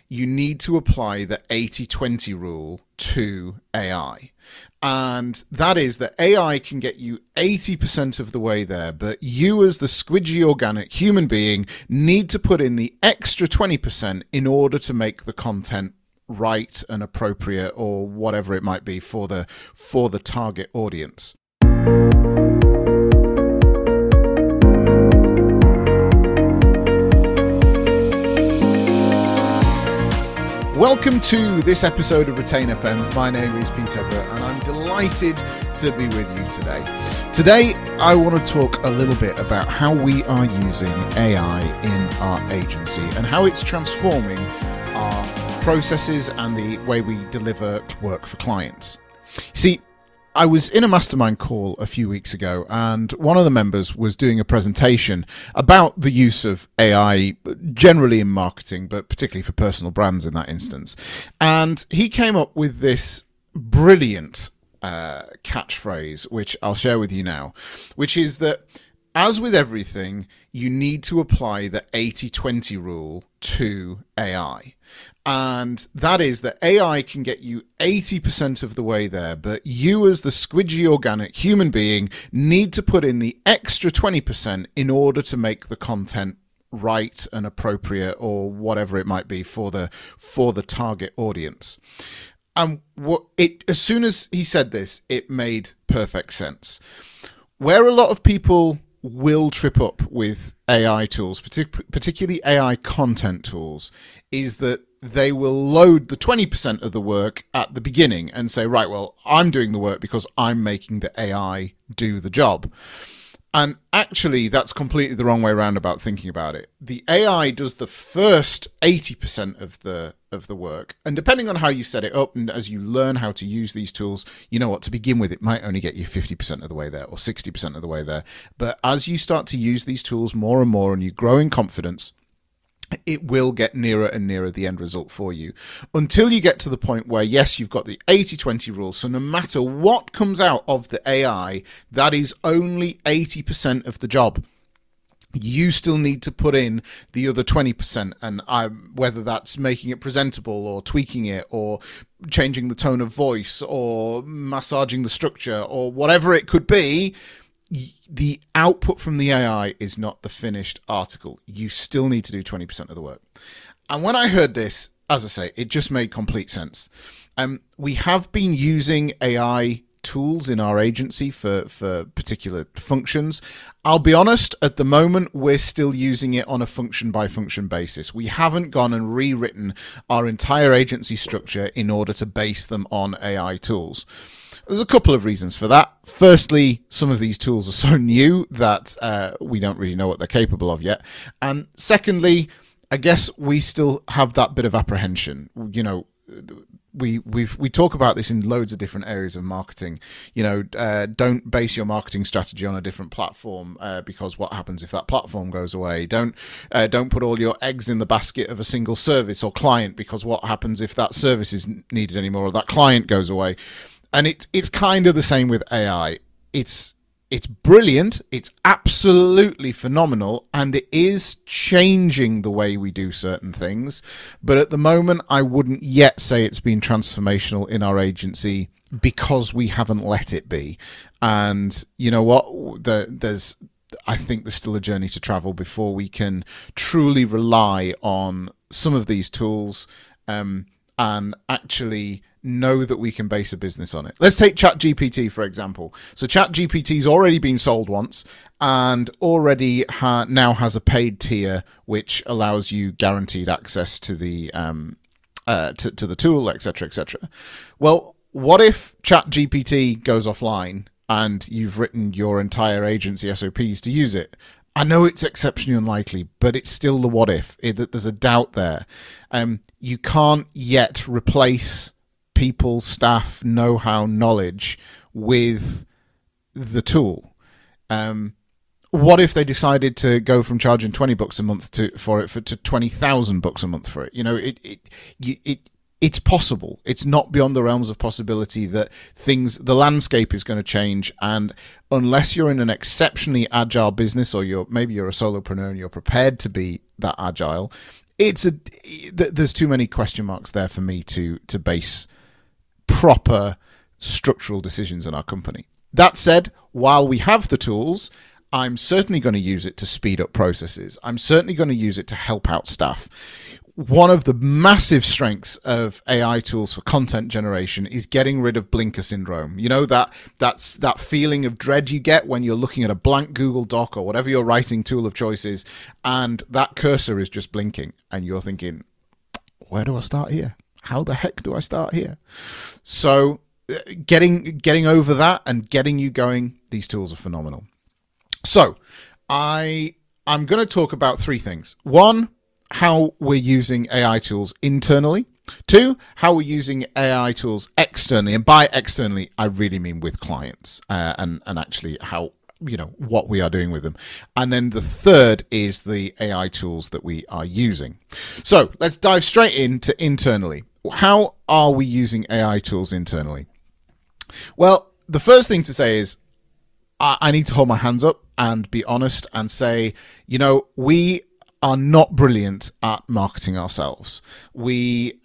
you need to apply the 80-20 rule to AI. And that is that AI can get you 80% of the way there, but you as the squidgy organic human being need to put in the extra 20% in order to make the content right and appropriate, or whatever it might be for the target audience. Welcome to this episode of Retain FM. My name is Pete Everett and I'm delighted to be with you today. Today I want to talk a little bit about how we are using AI in our agency and how it's transforming our processes and the way we deliver work for clients. See, I was in a mastermind call a few weeks ago and one of the members was doing a presentation about the use of AI generally in marketing, but particularly for personal brands in that instance. And he came up with this brilliant catchphrase, which I'll share with you now, which is that as with everything, you need to apply the 80-20 rule to AI. And that is that AI can get you 80% of the way there, but you as the squidgy organic human being need to put in the extra 20% in order to make the content right and appropriate, or whatever it might be for the target audience. And as soon as he said this, it made perfect sense. Where a lot of people will trip up with AI tools, particularly AI content tools, is that they will load the 20% of the work at the beginning and say, right, well, I'm doing the work because I'm making the AI do the job. And actually, that's completely the wrong way around about thinking about it. The AI does the first 80% of the work. And depending on how you set it up and as you learn how to use these tools, you know what, to begin with, it might only get you 50% of the way there or 60% of the way there. But as you start to use these tools more and more and you grow in confidence, it will get nearer and nearer the end result for you until you get to the point where, yes, you've got the 80-20 rule. So no matter what comes out of the AI, that is only 80% of the job. You still need to put in the other 20%, and whether that's making it presentable or tweaking it or changing the tone of voice or massaging the structure or whatever it could be. The output from the AI is not the finished article. You still need to do 20% of the work. And when I heard this, as I say, it just made complete sense. We have been using AI tools in our agency for particular functions. I'll be honest, at the moment, we're still using it on a function by function basis. We haven't gone and rewritten our entire agency structure in order to base them on AI tools. There's a couple of reasons for that. Firstly, some of these tools are so new that we don't really know what they're capable of yet. And secondly, I guess we still have that bit of apprehension. You know, we talk about this in loads of different areas of marketing. You know, don't base your marketing strategy on a different platform because what happens if that platform goes away? Don't put all your eggs in the basket of a single service or client because what happens if that service isn't needed anymore or that client goes away? And it's kind of the same with AI. It's brilliant. It's absolutely phenomenal. And it is changing the way we do certain things. But at the moment, I wouldn't yet say it's been transformational in our agency because we haven't let it be. And you know what? I think there's still a journey to travel before we can truly rely on some of these tools and actually know that we can base a business on it. Let's take ChatGPT, for example. So ChatGPT's already been sold once and already now has a paid tier, which allows you guaranteed access to the to the tool, etc., etc. Well, what if ChatGPT goes offline and you've written your entire agency SOPs to use it? I know it's exceptionally unlikely, but it's still the what if. There's a doubt there. You can't yet replace people, staff, know-how, knowledge with the tool. What if they decided to go from charging $20 a month to $20,000 a month for it? You know, it's possible. It's not beyond the realms of possibility that the landscape is going to change, and unless you're in an exceptionally agile business, or maybe you're a solopreneur and you're prepared to be that agile, there's too many question marks there for me to base proper structural decisions in our company. That said, while we have the tools, I'm certainly going to use it to speed up processes. I'm certainly going to use it to help out staff. One of the massive strengths of AI tools for content generation is getting rid of blinker syndrome. You know, that's that feeling of dread you get when you're looking at a blank Google Doc or whatever your writing tool of choice is, and that cursor is just blinking, and you're thinking, where do I start here? How the heck do I start here? So getting over that and getting you going, these tools are phenomenal. So I'm going to talk about three things. One, how we're using AI tools internally. Two, how we're using AI tools externally. And by externally, I really mean with clients and actually how, what we are doing with them. And then the third is the AI tools that we are using. So let's dive straight into internally. How are we using AI tools internally? Well, the first thing to say is I need to hold my hands up and be honest and say, we are not brilliant at marketing ourselves. We,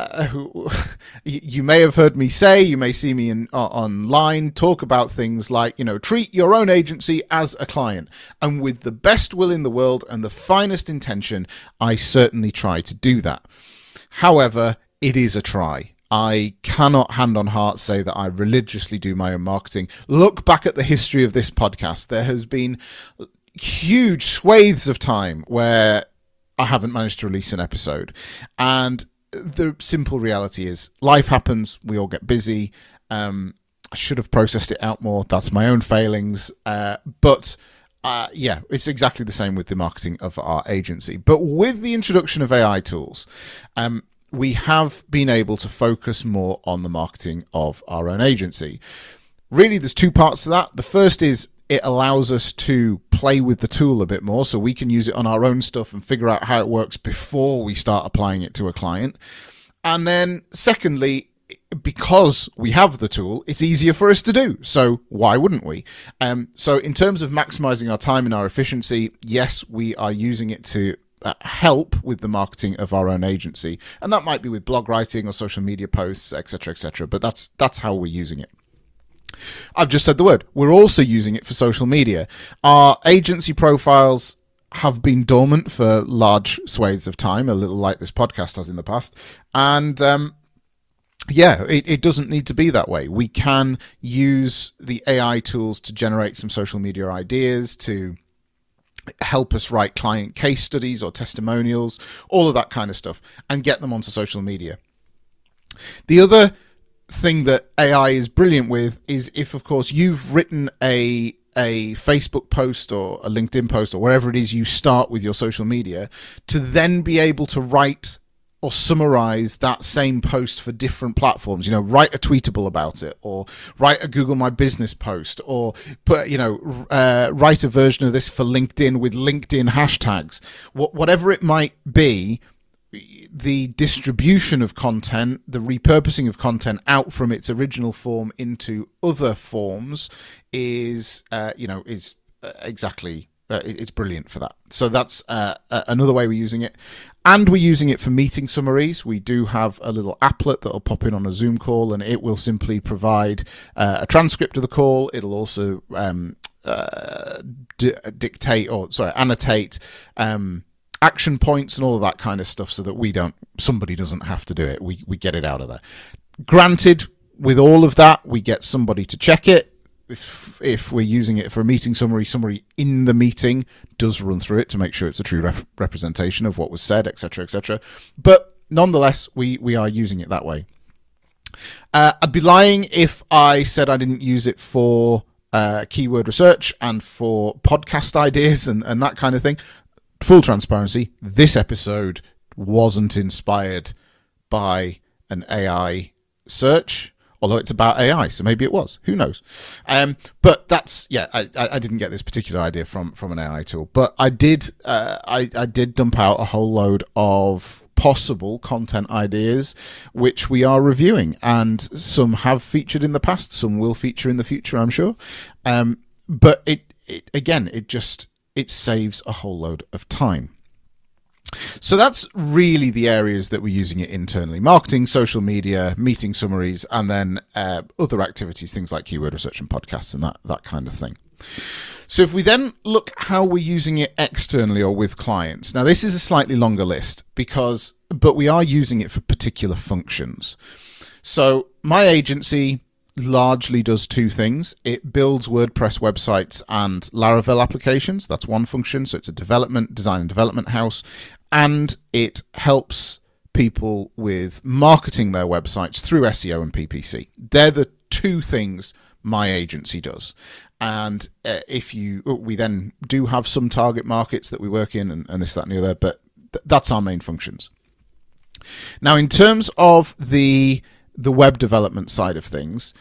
you may have heard me say, you may see me online talk about things like, treat your own agency as a client. And with the best will in the world and the finest intention, I certainly try to do that. However, it is a try. I cannot hand on heart say that I religiously do my own marketing. Look back at the history of this podcast. There has been huge swathes of time where I haven't managed to release an episode. And the simple reality is life happens. We all get busy. I should have processed it out more. That's my own failings. But it's exactly the same with the marketing of our agency. But with the introduction of AI tools, we have been able to focus more on the marketing of our own agency. Really, there's two parts to that. The first is it allows us to play with the tool a bit more, so we can use it on our own stuff and figure out how it works before we start applying it to a client. And then secondly, because we have the tool, it's easier for us to do. So why wouldn't we? So in terms of maximizing our time and our efficiency, yes, we are using it to help with the marketing of our own agency, and that might be with blog writing or social media posts, etc., but that's how we're using it. I've just said the word. We're also using it for social media. Our agency profiles have been dormant for large swathes of time, a little like this podcast has in the past, and it doesn't need to be that way. We can use the AI tools to generate some social media ideas, to help us write client case studies or testimonials, all of that kind of stuff, and get them onto social media. The other thing that AI is brilliant with is if, of course, you've written a Facebook post or a LinkedIn post or wherever it is you start with your social media, to then be able to write or summarize that same post for different platforms. Write a tweetable about it, or write a Google My Business post, or put, write a version of this for LinkedIn with LinkedIn hashtags. Whatever it might be, the distribution of content, the repurposing of content out from its original form into other forms is exactly. It's brilliant for that. So that's another way we're using it. And we're using it for meeting summaries. We do have a little applet that will pop in on a Zoom call, and it will simply provide a transcript of the call. It'll also annotate action points and all of that kind of stuff, so that somebody doesn't have to do it. We get it out of there. Granted, with all of that, we get somebody to check it. If we're using it for a meeting summary, somebody in the meeting does run through it to make sure it's a true representation of what was said, etc. But nonetheless, we are using it that way. I'd be lying if I said I didn't use it for keyword research and for podcast ideas and that kind of thing. Full transparency, this episode wasn't inspired by an AI search, although it's about AI, so maybe it was. Who knows? But that's, I didn't get this particular idea from an AI tool, but I did dump out a whole load of possible content ideas, which we are reviewing, and some have featured in the past, some will feature in the future, I'm sure. But it saves a whole load of time. So that's really the areas that we're using it internally: marketing, social media, meeting summaries, and then other activities, things like keyword research and podcasts and that kind of thing. So if we then look how we're using it externally or with clients, now this is a slightly longer list but we are using it for particular functions. So my agency largely does two things. It builds WordPress websites and Laravel applications. That's one function. So it's a design and development house, and it helps people with marketing their websites through SEO and PPC. They're the two things my agency does. And we then do have some target markets that we work in and this, that, and the other, but that's our main functions. Now, in terms of the web development side of things,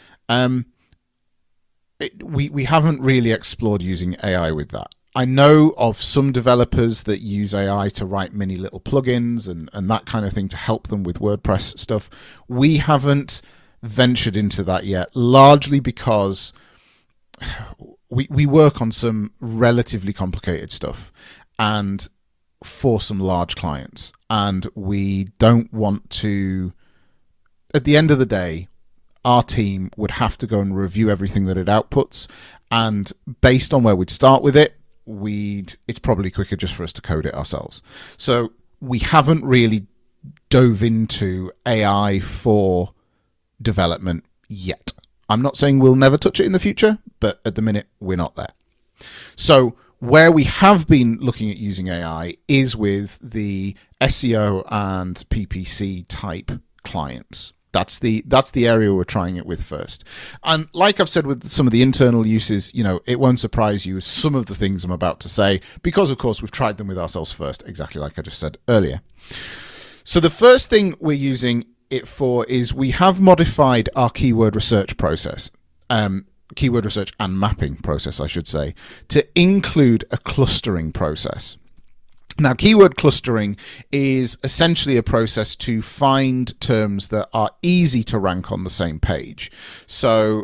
we haven't really explored using AI with that. I know of some developers that use AI to write mini little plugins and that kind of thing to help them with WordPress stuff. We haven't ventured into that yet, largely because we work on some relatively complicated stuff and for some large clients, and we don't want to, at the end of the day, our team would have to go and review everything that it outputs, and based on where we'd start with it, it's probably quicker just for us to code it ourselves. So we haven't really dove into AI for development yet. I'm not saying we'll never touch it in the future, but at the minute we're not there. So where we have been looking at using AI is with the SEO and PPC type clients. That's the area we're trying it with first. And like I've said with some of the internal uses, it won't surprise you some of the things I'm about to say, because of course we've tried them with ourselves first, exactly like I just said earlier. So the first thing we're using it for is we have modified our keyword research process, keyword research and mapping process, I should say, to include a clustering process. Now, keyword clustering is essentially a process to find terms that are easy to rank on the same page. So,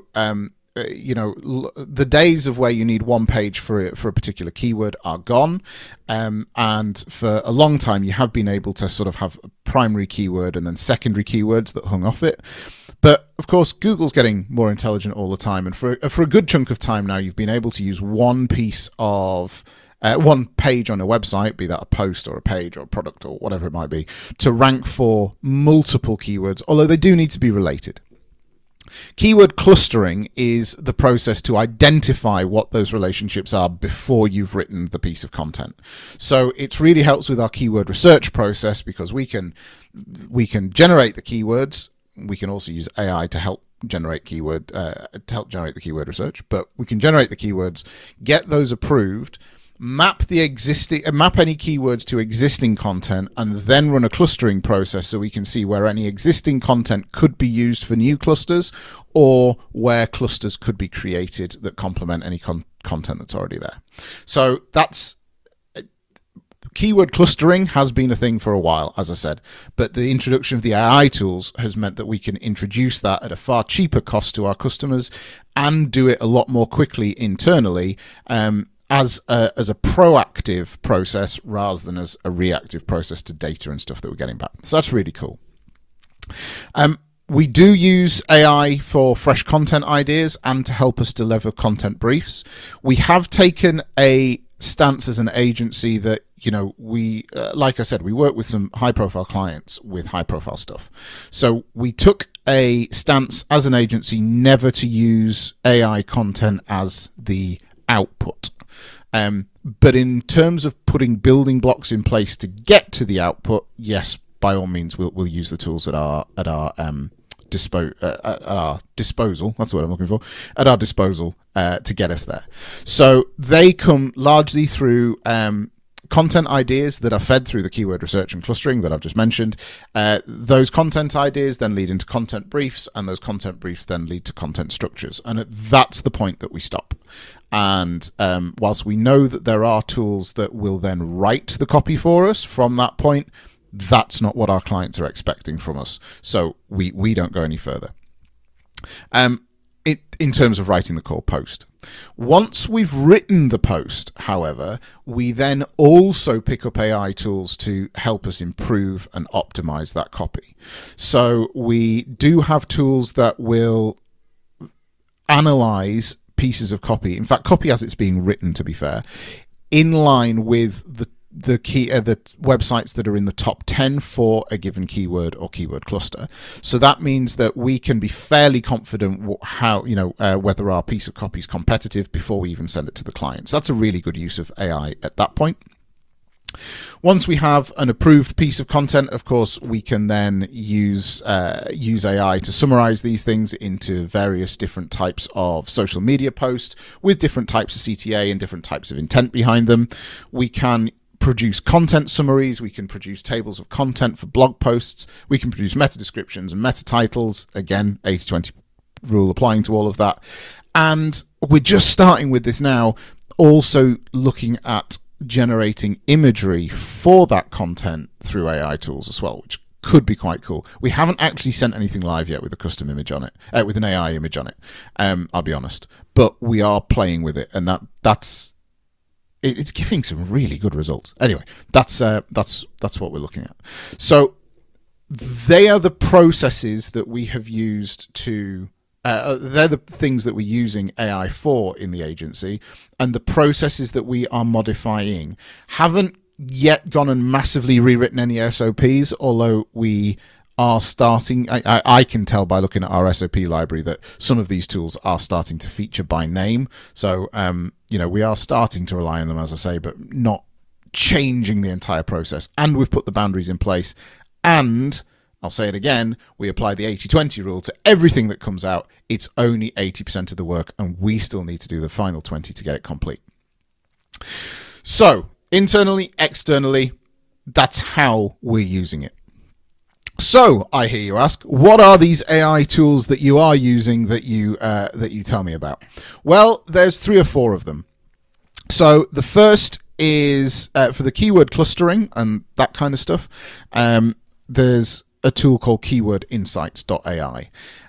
the days of where you need one page for a particular keyword are gone. And for a long time, you have been able to sort of have a primary keyword and then secondary keywords that hung off it. But of course, Google's getting more intelligent all the time. And for a good chunk of time now, you've been able to use one page on a website, be that a post or a page or a product or whatever it might be, to rank for multiple keywords, although they do need to be related. Keyword clustering is the process to identify what those relationships are before you've written the piece of content. So it really helps with our keyword research process, because we can generate the keywords. We can also use AI to help generate the keyword research, but we can generate the keywords, get those approved, map any keywords to existing content, and then run a clustering process so we can see where any existing content could be used for new clusters, or where clusters could be created that complement any content that's already there. So that's keyword clustering has been a thing for a while, as I said, but the introduction of the AI tools has meant that we can introduce that at a far cheaper cost to our customers and do it a lot more quickly internally, as a proactive process rather than as a reactive process to data and stuff that we're getting back. So that's really cool. We do use AI for fresh content ideas and to help us deliver content briefs. We have taken a stance as an agency that, we, like I said, we work with some high-profile clients with high-profile stuff. So we took a stance as an agency never to use AI content as the output. But in terms of putting building blocks in place to get to the output, yes, by all means, we'll use the tools at our disposal. That's what I'm looking for. At our disposal to get us there. So they come largely through content ideas that are fed through the keyword research and clustering that I've just mentioned. Those content ideas then lead into content briefs, and those content briefs then lead to content structures. And that's the point that we stop. And whilst we know that there are tools that will then write the copy for us from that point, that's not what our clients are expecting from us. So we don't go any further. in terms of writing the core post. Once we've written the post, however, we then also pick up AI tools to help us improve and optimize that copy. So we do have tools that will analyze pieces of copy, in fact copy as it's being written, to be fair, in line with the websites that are in the top 10 for a given keyword or keyword cluster. So that means that we can be fairly confident whether our piece of copy is competitive before we even send it to the client. So that's a really good use of AI at that point. Once we have an approved piece of content, of course, we can then use AI to summarize these things into various different types of social media posts with different types of CTA and different types of intent behind them. We can produce content summaries, we can produce tables of content for blog posts, we can produce meta descriptions and meta titles, again 80-20 rule applying to all of that. And we're just starting with this now, also looking at generating imagery for that content through AI tools as well, which could be quite cool. We haven't actually sent anything live yet with a custom image on it, with an AI image on it, I'll be honest, but we are playing with it, and it's giving some really good results. Anyway, that's what we're looking at. So they are the processes that we have used to. They're the things that we're using AI for in the agency, and the processes that we are modifying haven't yet gone and massively rewritten any SOPs, although we are starting. I can tell by looking at our SOP library that some of these tools are starting to feature by name. So, we are starting to rely on them, as I say, but not changing the entire process. And we've put the boundaries in place. And I'll say it again, we apply the 80-20 rule to everything that comes out. It's only 80% of the work, and we still need to do the final 20 to get it complete. So, internally, externally, that's how we're using it. So, I hear you ask, what are these AI tools that you are using that you tell me about? Well, there's 3 or 4 of them. So, the first is for the keyword clustering and that kind of stuff. There's a tool called keywordinsights.ai.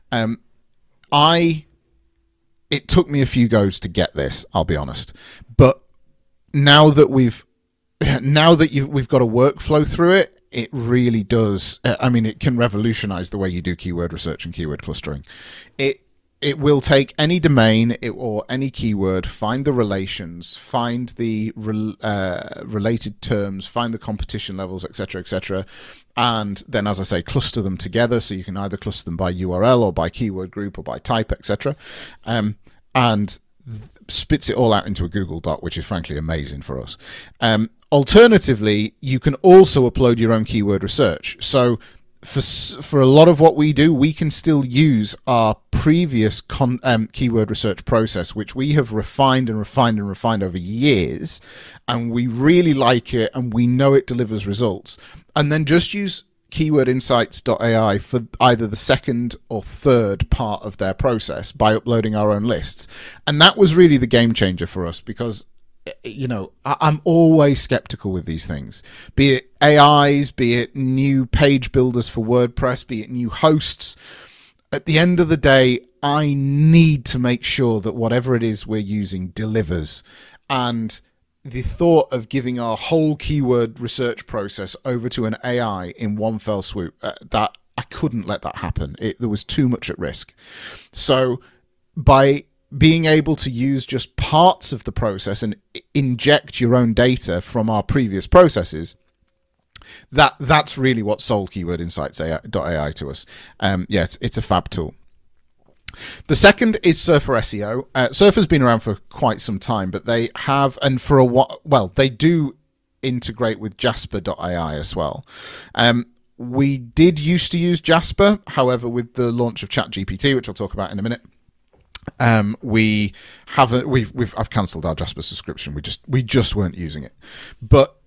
It took me a few goes to get this, I'll be honest. But now that we've got a workflow through it, it really does. It can revolutionize the way you do keyword research and keyword clustering. It will take any domain or any keyword, find the relations, find the related terms, find the competition levels, etc., and then, as I say, cluster them together. So you can either cluster them by URL or by keyword group or by type, etc., and spits it all out into a Google Doc, which is frankly amazing for us. Alternatively, you can also upload your own keyword research. So for a lot of what we do, we can still use our previous keyword research process, which we have refined over years, and we really like it, and we know it delivers results. And then just use keywordinsights.ai for either the second or third part of their process by uploading our own lists. And that was really the game changer for us, because I'm always skeptical with these things, be it AIs, be it new page builders for WordPress, be it new hosts. At the end of the day, I need to make sure that whatever it is we're using delivers. And the thought of giving our whole keyword research process over to an AI in one fell swoop, that I couldn't let that happen. There was too much at risk. So by being able to use just parts of the process and inject your own data from our previous processes, that's really what sold keywordinsights.ai to us. It's a fab tool. The second is Surfer SEO. Surfer's been around for quite some time, but they have, and for a while, they do integrate with Jasper.ai as well. We did used to use Jasper, however, with the launch of ChatGPT, which I'll talk about in a minute, I've cancelled our Jasper subscription. We just weren't using it. But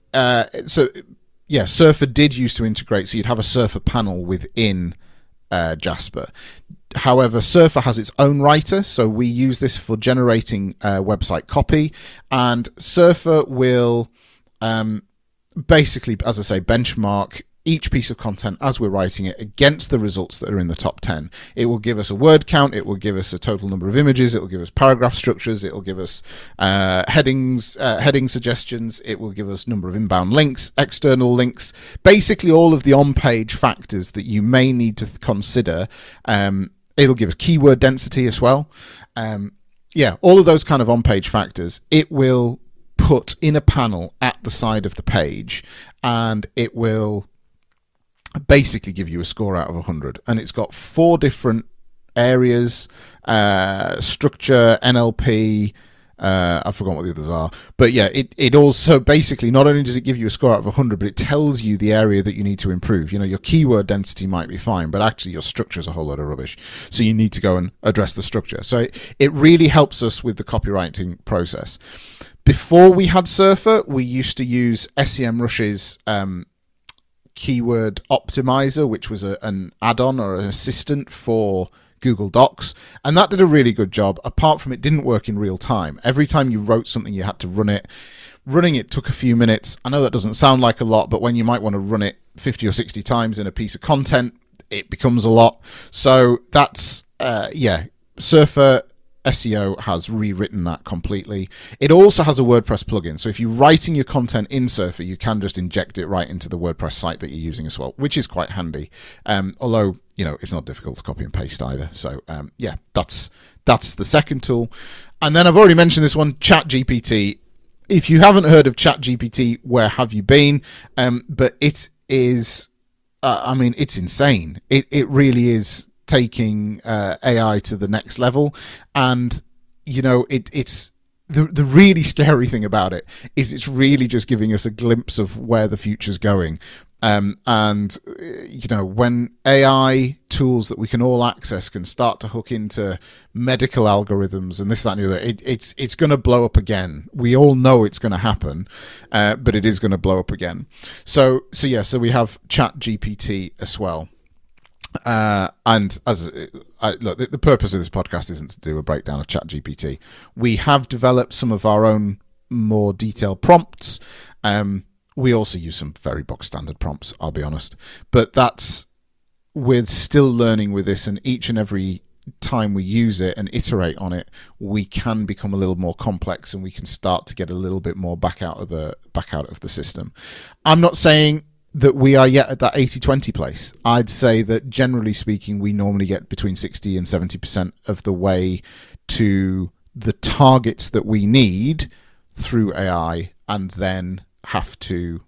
Surfer did used to integrate, so you'd have a Surfer panel within Jasper. However, Surfer has its own writer, so we use this for generating website copy, and Surfer will basically, as I say, benchmark each piece of content as we're writing it against the results that are in the top 10. It will give us a word count, it will give us a total number of images, it will give us paragraph structures, it will give us heading suggestions, it will give us number of inbound links, external links, basically all of the on-page factors that you may need to consider. It'll give us keyword density as well. All of those kind of on-page factors, it will put in a panel at the side of the page, and it will basically give you a score out of 100. And it's got 4 different areas: structure, NLP, I forgot what the others are, but yeah, it also basically, not only does it give you a score out of 100, but it tells you the area that you need to improve. You know, your keyword density might be fine, but actually your structure is a whole load of rubbish, so you need to go and address the structure. So it really helps us with the copywriting process. Before we had Surfer, we used to use SEMrush's keyword optimizer, which was an add-on or an assistant for Google Docs, and that did a really good job. Apart from it didn't work in real time. Every time you wrote something, you had to run it. Running it took a few minutes. I know that doesn't sound like a lot, but when you might want to run it 50 or 60 times in a piece of content, it becomes a lot. So that's Surfer SEO has rewritten that completely. It also has a WordPress plugin, so if you're writing your content in Surfer, you can just inject it right into the WordPress site that you're using as well, which is quite handy. Although, you know, it's not difficult to copy and paste either. So that's the second tool. And then I've already mentioned this one, ChatGPT. If you haven't heard of ChatGPT, where have you been? But it is, it's insane. It really is taking AI to the next level. And you know, it's the really scary thing about it is it's really just giving us a glimpse of where the future's going. And you know, when AI tools that we can all access can start to hook into medical algorithms and this, that, and the other, it's going to blow up again. We all know it's going to happen, but it is going to blow up again. So we have ChatGPT as well. And look, the purpose of this podcast isn't to do a breakdown of ChatGPT. We have developed some of our own more detailed prompts. We also use some very box standard prompts, I'll be honest. But we're still learning with this, and each and every time we use it and iterate on it, we can become a little more complex, and we can start to get a little bit more back out of the system. I'm not saying that we are yet at that 80-20 place. I'd say that generally speaking, we normally get between 60 and 70% of the way to the targets that we need through AI, and then have to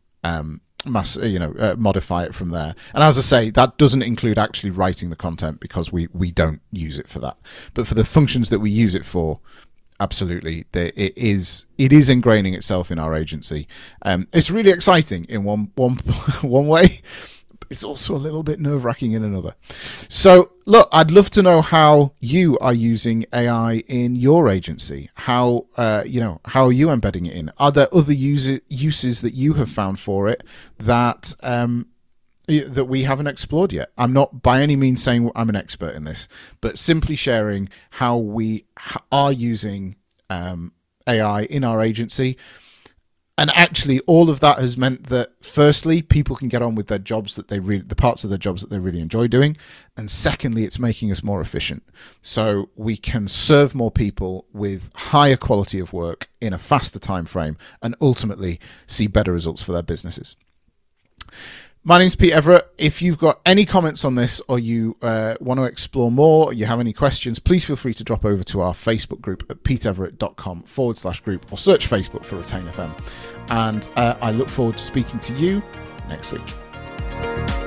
modify it from there. And as I say, that doesn't include actually writing the content, because we don't use it for that. But for the functions that we use it for, absolutely, it is ingraining itself in our agency. It's really exciting in one way. It's also a little bit nerve-wracking in another. So, look, I'd love to know how you are using AI in your agency. How are you embedding it in? Are there other uses that you have found for it that we haven't explored yet? I'm not by any means saying I'm an expert in this, but simply sharing how we are using AI in our agency. And actually, all of that has meant that, firstly, people can get on with their jobs the parts of their jobs that they really enjoy doing. And secondly, it's making us more efficient. So we can serve more people with higher quality of work in a faster time frame, and ultimately see better results for their businesses. My name's Pete Everett. If you've got any comments on this, or you want to explore more, or you have any questions, please feel free to drop over to our Facebook group at peteeverett.com/group, or search Facebook for Retain FM. And I look forward to speaking to you next week.